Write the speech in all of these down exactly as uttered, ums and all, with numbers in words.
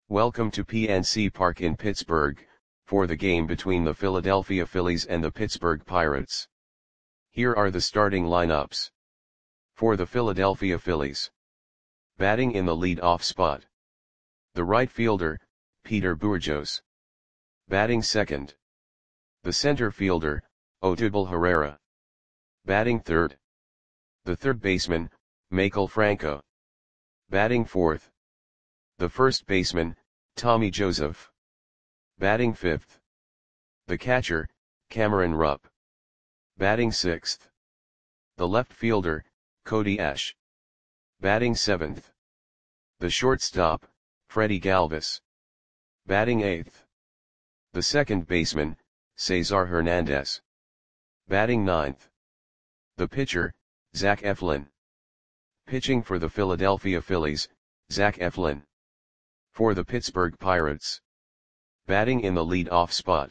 Welcome to P N C Park in Pittsburgh, for the game between the Philadelphia Phillies and the Pittsburgh Pirates. Here are the starting lineups. For the Philadelphia Phillies. Batting in the lead-off spot. The right fielder, Peter Bourjos. Batting second. The center fielder, Odubel Herrera. Batting third. The third baseman, Maikel Franco. Batting fourth. The first baseman, Tommy Joseph. Batting fifth. The catcher, Cameron Rupp. Batting sixth. The left fielder, Cody Ash. Batting seventh. The shortstop, Freddie Galvis. Batting eighth. The second baseman, Cesar Hernandez. Batting ninth. The pitcher, Zach Eflin. Pitching for the Philadelphia Phillies, Zach Eflin. For the Pittsburgh Pirates. Batting in the lead-off spot.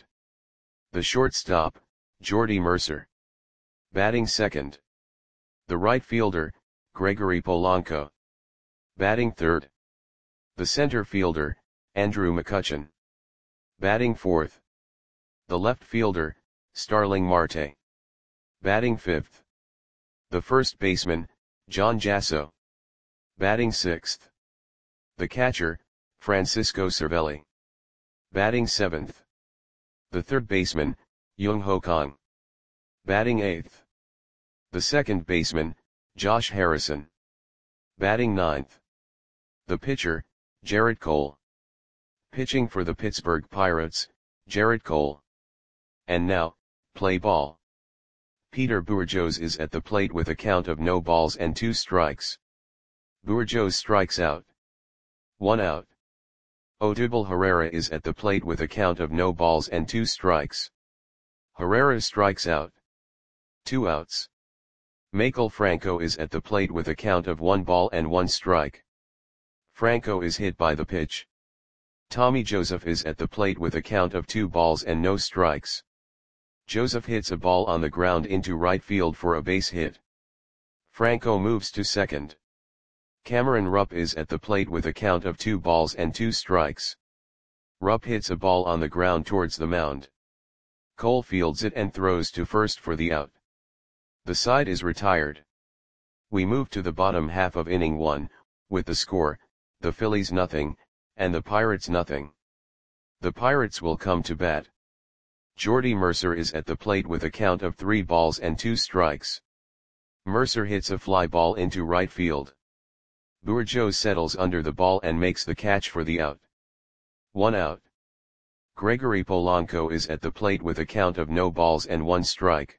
The shortstop, Jordy Mercer. Batting second. The right fielder, Gregory Polanco. Batting third. The center fielder, Andrew McCutchen. Batting fourth. The left fielder, Starling Marte. Batting fifth. The first baseman, John Jasso. Batting sixth. The catcher, Francisco Cervelli. Batting seventh. The third baseman, Young Ho Kang. Batting eighth. The second baseman, Josh Harrison. Batting ninth. The pitcher, Gerrit Cole. Pitching for the Pittsburgh Pirates, Gerrit Cole. And now, play ball. Peter Bourjos is at the plate with a count of no balls and two strikes. Bourjos strikes out. One out. Odubel Herrera is at the plate with a count of no balls and two strikes. Herrera strikes out. Two outs. Maikel Franco is at the plate with a count of one ball and one strike. Franco is hit by the pitch. Tommy Joseph is at the plate with a count of two balls and no strikes. Joseph hits a ball on the ground into right field for a base hit. Franco moves to second. Cameron Rupp is at the plate with a count of two balls and two strikes. Rupp hits a ball on the ground towards the mound. Cole fields it and throws to first for the out. The side is retired. We move to the bottom half of inning one, with the score, the Phillies nothing, and the Pirates nothing. The Pirates will come to bat. Jordy Mercer is at the plate with a count of three balls and two strikes. Mercer hits a fly ball into right field. Bourjos settles under the ball and makes the catch for the out. One out. Gregory Polanco is at the plate with a count of no balls and one strike.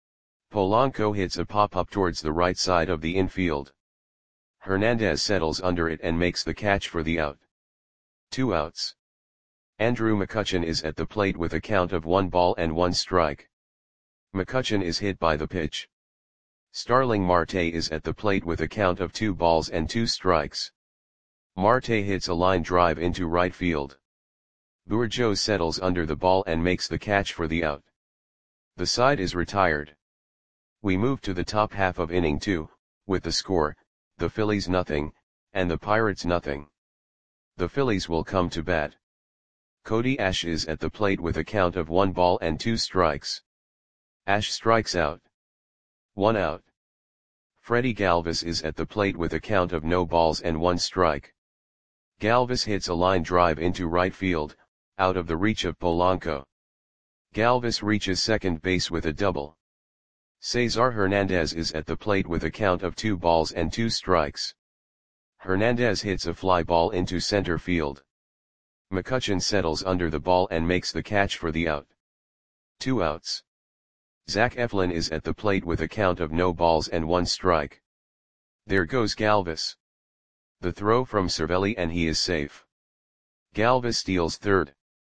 Polanco hits a pop-up towards the right side of the infield. Hernandez settles under it and makes the catch for the out. Two outs. Andrew McCutchen is at the plate with a count of one ball and one strike. McCutchen is hit by the pitch. Starling Marte is at the plate with a count of two balls and two strikes. Marte hits a line drive into right field. Bourjos settles under the ball and makes the catch for the out. The side is retired. We move to the top half of inning two, with the score, the Phillies nothing, and the Pirates nothing. The Phillies will come to bat. Cody Ash is at the plate with a count of one ball and two strikes. Ash strikes out. One out. Freddie Galvis is at the plate with a count of no balls and one strike. Galvis hits a line drive into right field, out of the reach of Polanco. Galvis reaches second base with a double. Cesar Hernandez is at the plate with a count of two balls and two strikes. Hernandez hits a fly ball into center field. McCutchen settles under the ball and makes the catch for the out. Two outs. Zach Eflin is at the plate with a count of no balls and one strike. There goes Galvis. The throw from Cervelli and he is safe. Galvis steals third.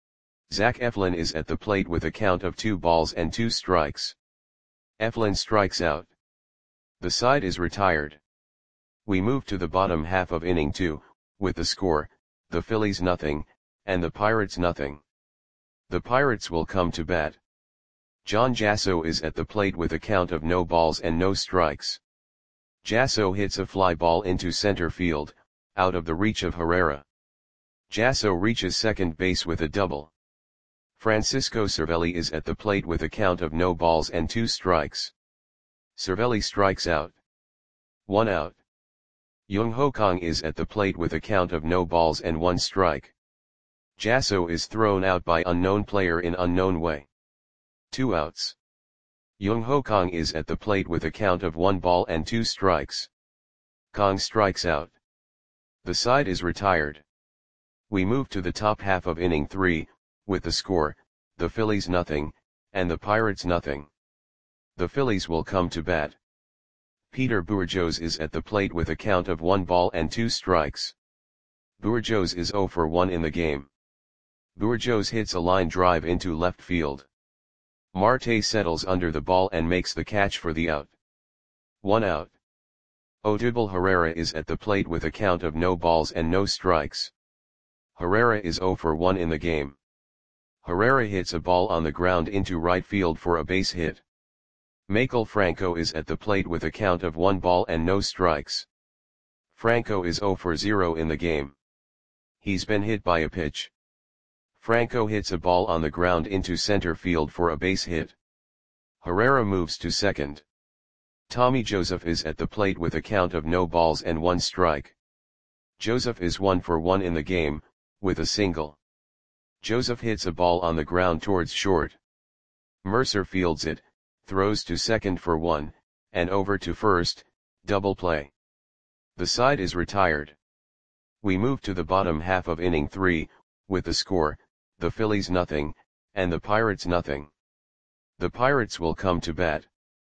Zach Eflin is at the plate with a count of two balls and two strikes. Eflin strikes out. The side is retired. We move to the bottom half of inning two, with the score, the Phillies nothing, and the Pirates nothing. The Pirates will come to bat. John Jasso is at the plate with a count of no balls and no strikes. Jasso hits a fly ball into center field, out of the reach of Herrera. Jasso reaches second base with a double. Francisco Cervelli is at the plate with a count of no balls and two strikes. Cervelli strikes out. One out. Jung Ho Kang is at the plate with a count of no balls and one strike. Jasso is thrown out by unknown player in unknown way. Two outs. Jung Ho Kang is at the plate with a count of one ball and two strikes. Kang strikes out. The side is retired. We move to the top half of inning three, with the score, the Phillies nothing, and the Pirates nothing. The Phillies will come to bat. Peter Bourjos is at the plate with a count of one ball and two strikes. Bourjos is zero for one in the game. Bourjos hits a line drive into left field. Marte settles under the ball and makes the catch for the out. One out. Odubel Herrera is at the plate with a count of no balls and no strikes. Herrera is zero for one in the game. Herrera hits a ball on the ground into right field for a base hit. Maikel Franco is at the plate with a count of one ball and no strikes. Franco is zero for zero in the game. He's been hit by a pitch. Franco hits a ball on the ground into center field for a base hit. Herrera moves to second. Tommy Joseph is at the plate with a count of no balls and one strike. Joseph is one for one in the game, with a single. Joseph hits a ball on the ground towards short. Mercer fields it, throws to second for one, and over to first, double play. The side is retired. We move to the bottom half of inning three, with the score, the Phillies nothing, and the Pirates nothing. The Pirates will come to bat.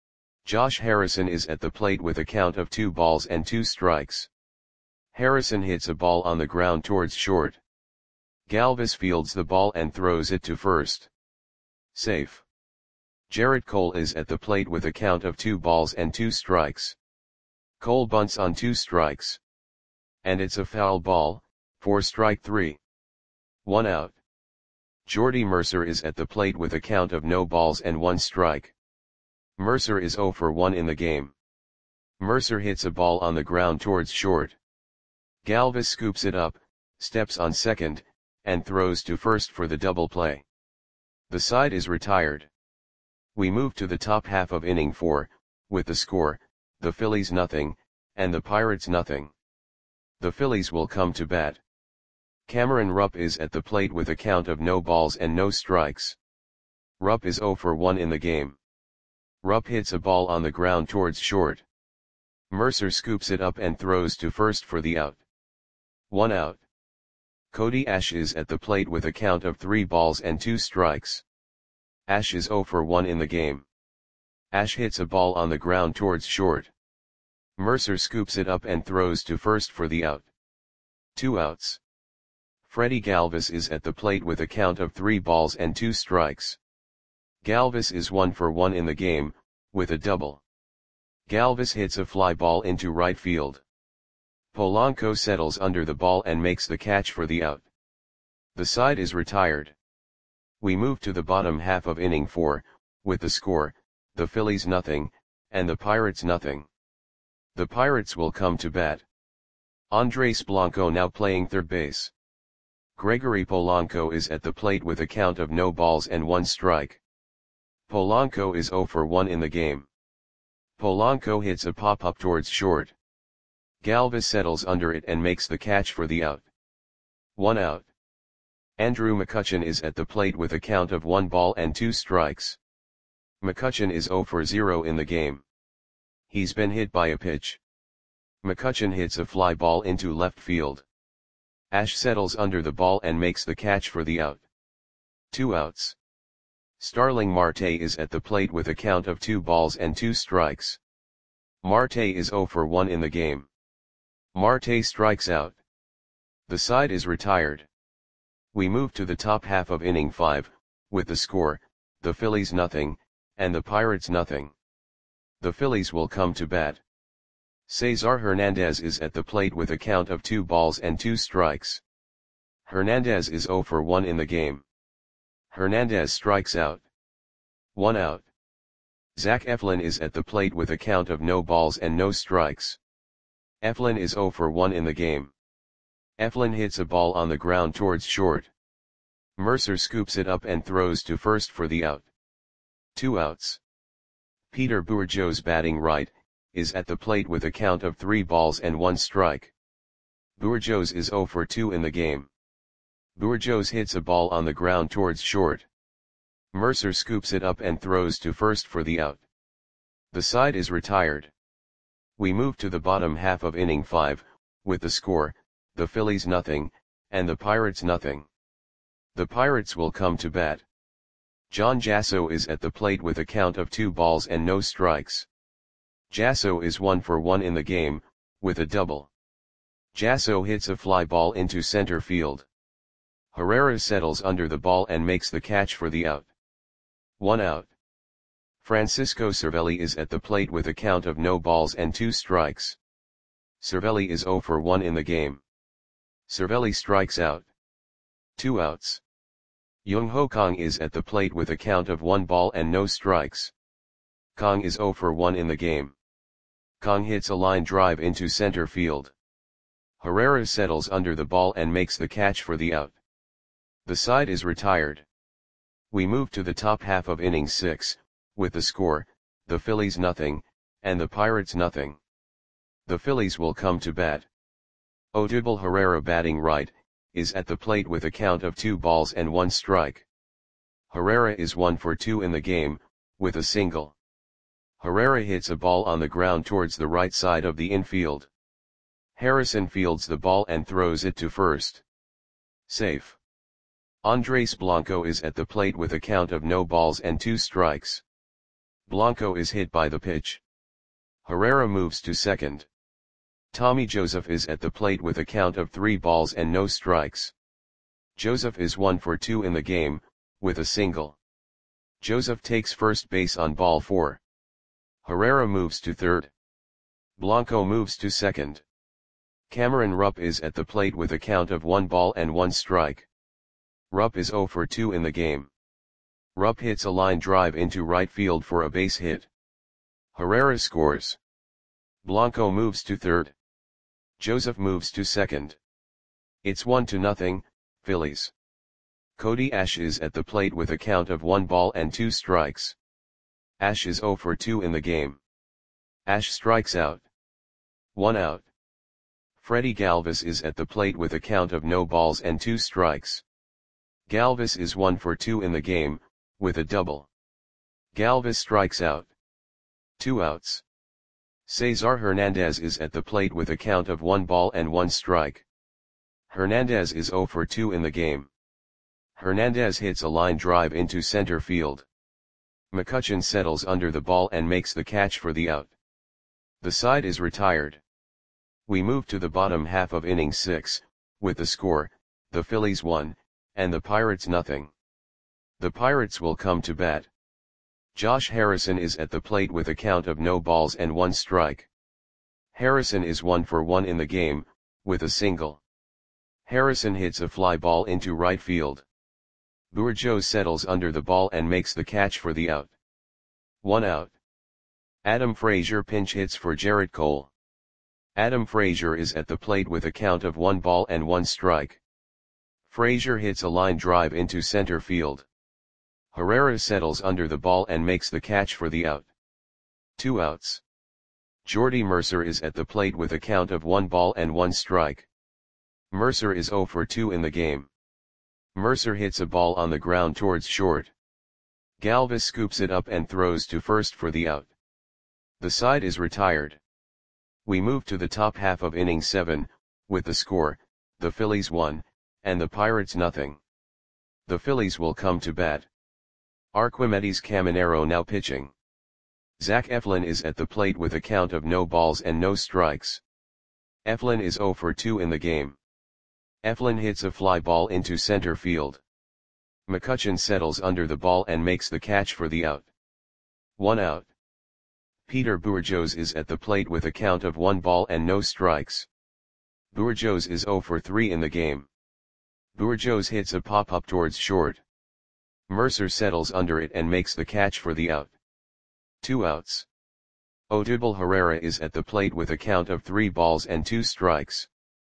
Josh Harrison is at the plate with a count of two balls and two strikes. Harrison hits a ball on the ground towards short. Galvis fields the ball and throws it to first. Safe. Jarrett Cole is at the plate with a count of two balls and two strikes. Cole bunts on two strikes. And it's a foul ball, for strike three. One out. Jordy Mercer is at the plate with a count of no balls and one strike. Mercer is zero for one in the game. Mercer hits a ball on the ground towards short. Galvis scoops it up, steps on second, and throws to first for the double play. The side is retired. We move to the top half of inning four, with the score, the Phillies nothing, and the Pirates nothing. The Phillies will come to bat. Cameron Rupp is at the plate with a count of no balls and no strikes. Rupp is zero for one in the game. Rupp hits a ball on the ground towards short. Mercer scoops it up and throws to first for the out. One out. Cody Ash is at the plate with a count of three balls and two strikes. Ash is zero for one in the game. Ash hits a ball on the ground towards short. Mercer scoops it up and throws to first for the out. Two outs. Freddie Galvis is at the plate with a count of three balls and two strikes. Galvis is one for one in the game, with a double. Galvis hits a fly ball into right field. Polanco settles under the ball and makes the catch for the out. The side is retired. We move to the bottom half of inning four, with the score, the Phillies nothing, and the Pirates nothing. The Pirates will come to bat. Andres Blanco now playing third base. Gregory Polanco is at the plate with a count of no balls and one strike. Polanco is zero for one in the game. Polanco hits a pop-up towards short. Galvis settles under it and makes the catch for the out. One out. Andrew McCutchen is at the plate with a count of one ball and two strikes. McCutchen is zero for zero in the game. He's been hit by a pitch. McCutchen hits a fly ball into left field. Ash settles under the ball and makes the catch for the out. Two outs. Starling Marte is at the plate with a count of two balls and two strikes. Marte is zero for one in the game. Marte strikes out. The side is retired. We move to the top half of inning five, with the score, the Phillies nothing, and the Pirates nothing. The Phillies will come to bat. Cesar Hernandez is at the plate with a count of two balls and two strikes. Hernandez is zero for one in the game. Hernandez strikes out. One out. Zach Eflin is at the plate with a count of no balls and no strikes. Eflin is zero for one in the game. Eflin hits a ball on the ground towards short. Mercer scoops it up and throws to first for the out. Two outs. Peter Bourgeois batting right, is at the plate with a count of three balls and one strike. Bourgeois is oh for two in the game. Bourgeois hits a ball on the ground towards short. Mercer scoops it up and throws to first for the out. The side is retired. We move to the bottom half of inning five, with the score, the Phillies nothing, and the Pirates nothing. The Pirates will come to bat. John Jasso is at the plate with a count of two balls and no strikes. Jasso is one for one in the game, with a double. Jasso hits a fly ball into center field. Herrera settles under the ball and makes the catch for the out. One out. Francisco Cervelli is at the plate with a count of no balls and two strikes. Cervelli is oh for one in the game. Cervelli strikes out. Two outs. Jung Ho Kang is at the plate with a count of one ball and no strikes. Kang is oh for one in the game. Kang hits a line drive into center field. Herrera settles under the ball and makes the catch for the out. The side is retired. We move to the top half of inning six, with the score, the Phillies nothing, and the Pirates nothing. The Phillies will come to bat. Odubel Herrera batting right, is at the plate with a count of two balls and one strike. Herrera is one for two in the game, with a single. Herrera hits a ball on the ground towards the right side of the infield. Harrison fields the ball and throws it to first. Safe. Andres Blanco is at the plate with a count of no balls and two strikes. Blanco is hit by the pitch. Herrera moves to second. Tommy Joseph is at the plate with a count of three balls and no strikes. Joseph is one for two in the game, with a single. Joseph takes first base on ball four. Herrera moves to third. Blanco moves to second. Cameron Rupp is at the plate with a count of one ball and one strike. Rupp is oh for two in the game. Rupp hits a line drive into right field for a base hit. Herrera scores. Blanco moves to third. Joseph moves to second. It's one to nothing, Phillies. Cody Ash is at the plate with a count of one ball and two strikes. Ash is oh for two in the game. Ash strikes out. One out. Freddie Galvis is at the plate with a count of no balls and two strikes. Galvis is one for two in the game, with a double. Galvis strikes out. Two outs. Cesar Hernandez is at the plate with a count of one ball and one strike. Hernandez is oh for two in the game. Hernandez hits a line drive into center field. McCutchen settles under the ball and makes the catch for the out. The side is retired. We move to the bottom half of inning six, with the score, the Phillies one, and the Pirates nothing. The Pirates will come to bat. Josh Harrison is at the plate with a count of no balls and one strike. Harrison is one for one in the game, with a single. Harrison hits a fly ball into right field. Bourgeois settles under the ball and makes the catch for the out. One out. Adam Frazier pinch hits for Jarrett Cole. Adam Frazier is at the plate with a count of one ball and one strike. Frazier hits a line drive into center field. Herrera settles under the ball and makes the catch for the out. Two outs. Jordy Mercer is at the plate with a count of one ball and one strike. Mercer is oh for two in the game. Mercer hits a ball on the ground towards short. Galvis scoops it up and throws to first for the out. The side is retired. We move to the top half of inning seven, with the score, the Phillies one, and the Pirates nothing. The Phillies will come to bat. Arquimedes Caminero now pitching. Zach Eflin is at the plate with a count of no balls and no strikes. Eflin is oh for two in the game. Eflin hits a fly ball into center field. McCutchen settles under the ball and makes the catch for the out. One out. Peter Bourgeois is at the plate with a count of one ball and no strikes. Bourgeois is oh for three in the game. Bourgeois hits a pop-up towards short. Mercer settles under it and makes the catch for the out. Two outs. Odubel Herrera is at the plate with a count of three balls and two strikes.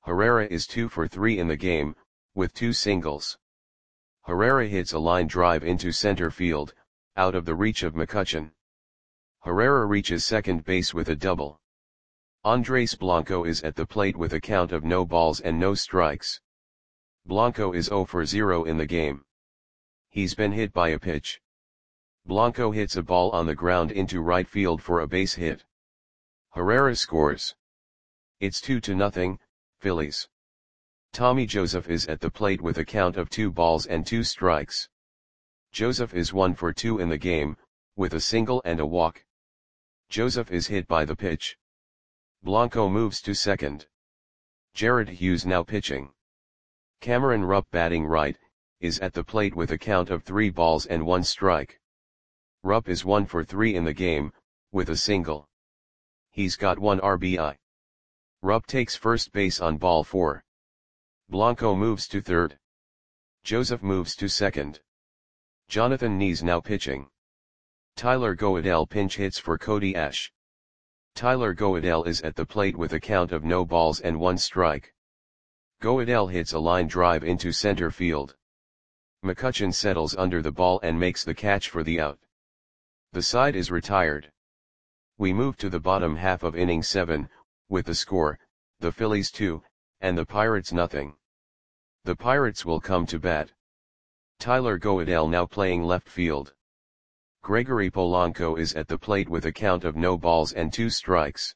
Herrera is two for three in the game, with two singles. Herrera hits a line drive into center field, out of the reach of McCutchen. Herrera reaches second base with a double. Andres Blanco is at the plate with a count of no balls and no strikes. Blanco is zero for zero in the game. He's been hit by a pitch. Blanco hits a ball on the ground into right field for a base hit. Herrera scores. It's two to nothing, Phillies. Tommy Joseph is at the plate with a count of two balls and two strikes. Joseph is one for two in the game, with a single and a walk. Joseph is hit by the pitch. Blanco moves to second. Jared Hughes now pitching. Cameron Rupp batting right, is at the plate with a count of three balls and one strike. Rupp is one for three in the game, with a single. He's got one R B I. Rupp takes first base on ball four. Blanco moves to third. Joseph moves to second. Jonathan Nees now pitching. Tyler Goedel pinch hits for Cody Ash. Tyler Goedel is at the plate with a count of no balls and one strike. Goedel hits a line drive into center field. McCutchen settles under the ball and makes the catch for the out. The side is retired. We move to the bottom half of inning seven, with the score, the Phillies two, and the Pirates nothing. The Pirates will come to bat. Tyler Goedel now playing left field. Gregory Polanco is at the plate with a count of no balls and two strikes.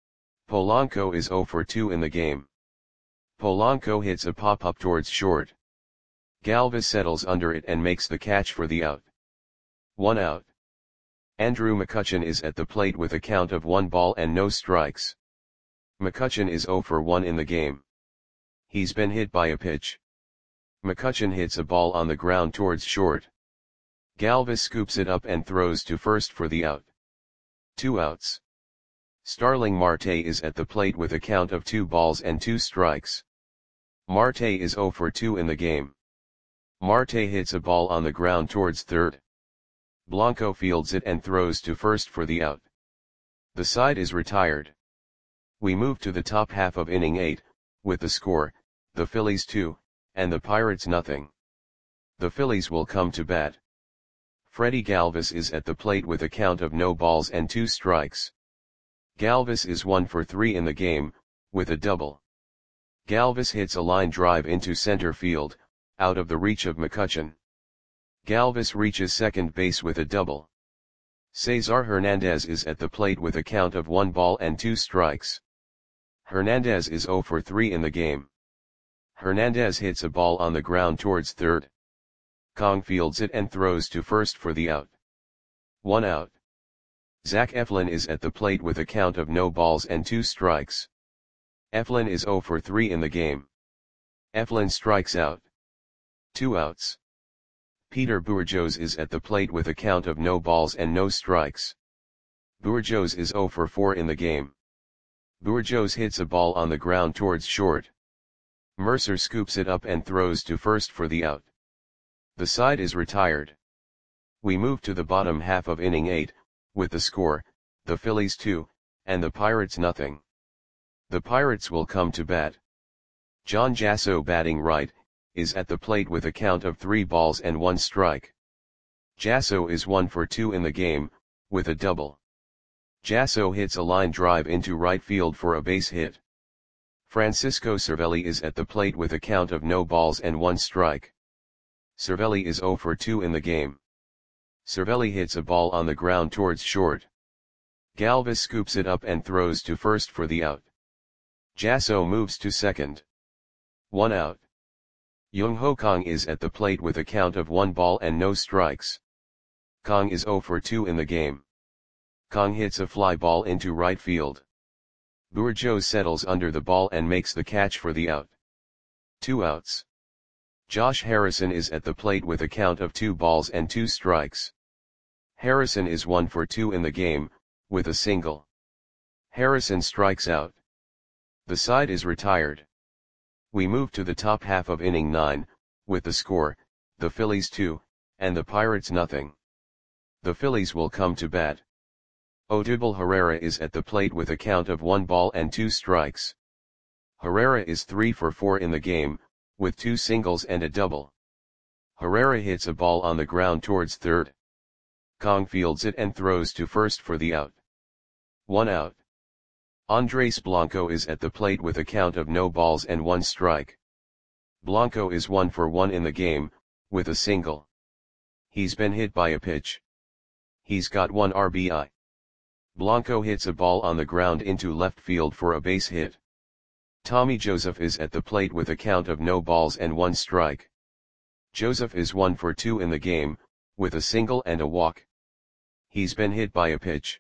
Polanco is zero for two in the game. Polanco hits a pop-up towards short. Galvis settles under it and makes the catch for the out. One out. Andrew McCutchen is at the plate with a count of one ball and no strikes. McCutchen is zero for one in the game. He's been hit by a pitch. McCutchen hits a ball on the ground towards short. Galvis scoops it up and throws to first for the out. Two outs. Starling Marte is at the plate with a count of two balls and two strikes. Marte is zero for two in the game. Marte hits a ball on the ground towards third. Blanco fields it and throws to first for the out. The side is retired. We move to the top half of inning eight, with the score, the Phillies two, and the Pirates nothing. The Phillies will come to bat. Freddie Galvis is at the plate with a count of no balls and two strikes. Galvis is one for three in the game, with a double. Galvis hits a line drive into center field, out of the reach of McCutchen. Galvis reaches second base with a double. Cesar Hernandez is at the plate with a count of one ball and two strikes. Hernandez is zero for three in the game. Hernandez hits a ball on the ground towards third. Kong fields it and throws to first for the out. One out. Zach Eflin is at the plate with a count of no balls and two strikes. Eflin is zero for three in the game. Eflin strikes out. Two outs. Peter Bourjos is at the plate with a count of no balls and no strikes. Bourjos is zero for four in the game. Bourjos hits a ball on the ground towards short. Mercer scoops it up and throws to first for the out. The side is retired. We move to the bottom half of inning eight, with the score, the Phillies two, and the Pirates nothing. The Pirates will come to bat. John Jasso batting right, is at the plate with a count of three balls and one strike. Jasso is one for two in the game, with a double. Jasso hits a line drive into right field for a base hit. Francisco Cervelli is at the plate with a count of no balls and one strike. Cervelli is zero for two in the game. Cervelli hits a ball on the ground towards short. Galvis scoops it up and throws to first for the out. Jasso moves to second. One out. Young Ho Kong is at the plate with a count of one ball and no strikes. Kong is zero for two in the game. Kong hits a fly ball into right field. Bourjos settles under the ball and makes the catch for the out. Two outs. Josh Harrison is at the plate with a count of two balls and two strikes. Harrison is one for two in the game, with a single. Harrison strikes out. The side is retired. We move to the top half of inning nine, with the score, the Phillies two, and the Pirates nothing. The Phillies will come to bat. Odubel Herrera is at the plate with a count of one ball and two strikes. Herrera is three for four in the game, with two singles and a double. Herrera hits a ball on the ground towards third. Kong fields it and throws to first for the out. One out. Andres Blanco is at the plate with a count of no balls and one strike. Blanco is one for one in the game, with a single. He's been hit by a pitch. He's got one R B I. Blanco hits a ball on the ground into left field for a base hit. Tommy Joseph is at the plate with a count of no balls and one strike. Joseph is one for two in the game, with a single and a walk. He's been hit by a pitch.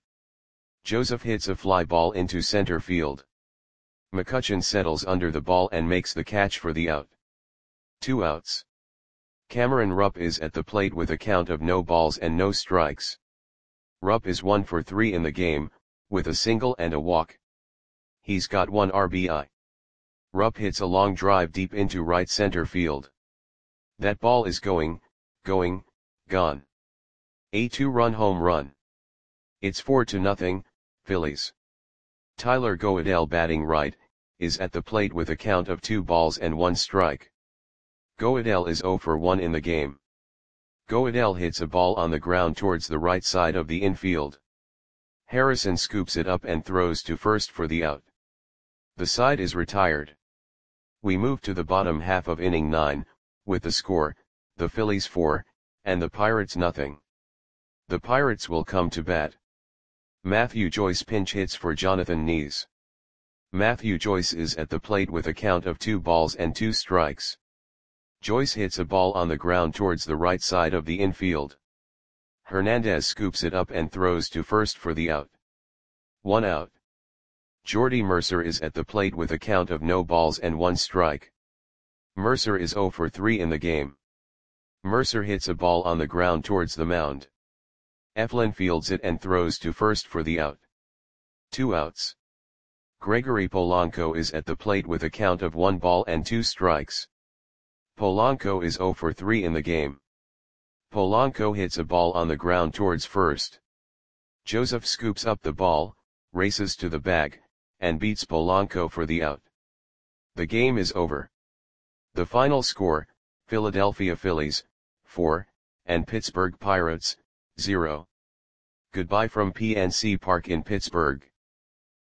Joseph hits a fly ball into center field. McCutchen settles under the ball and makes the catch for the out. Two outs. Cameron Rupp is at the plate with a count of no balls and no strikes. Rupp is one for three in the game, with a single and a walk. He's got one R B I. Rupp hits a long drive deep into right center field. That ball is going, going, gone. A two-run home run. It's four to nothing, Phillies. Tyler Goeddel, batting right, is at the plate with a count of two balls and one strike. Goeddel is zero for one in the game. Goeddel hits a ball on the ground towards the right side of the infield. Harrison scoops it up and throws to first for the out. The side is retired. We move to the bottom half of inning nine, with the score, the Phillies four, and the Pirates nothing. The Pirates will come to bat. Matthew Joyce pinch hits for Jonathan Nees. Matthew Joyce is at the plate with a count of two balls and two strikes. Joyce hits a ball on the ground towards the right side of the infield. Hernandez scoops it up and throws to first for the out. One out. Jordy Mercer is at the plate with a count of no balls and one strike. Mercer is zero for three in the game. Mercer hits a ball on the ground towards the mound. Eflin fields it and throws to first for the out. Two outs. Gregory Polanco is at the plate with a count of one ball and two strikes. Polanco is zero for three in the game. Polanco hits a ball on the ground towards first. Joseph scoops up the ball, races to the bag, and beats Polanco for the out. The game is over. The final score, Philadelphia Phillies, four, and Pittsburgh Pirates, zero. Goodbye from P N C Park in Pittsburgh.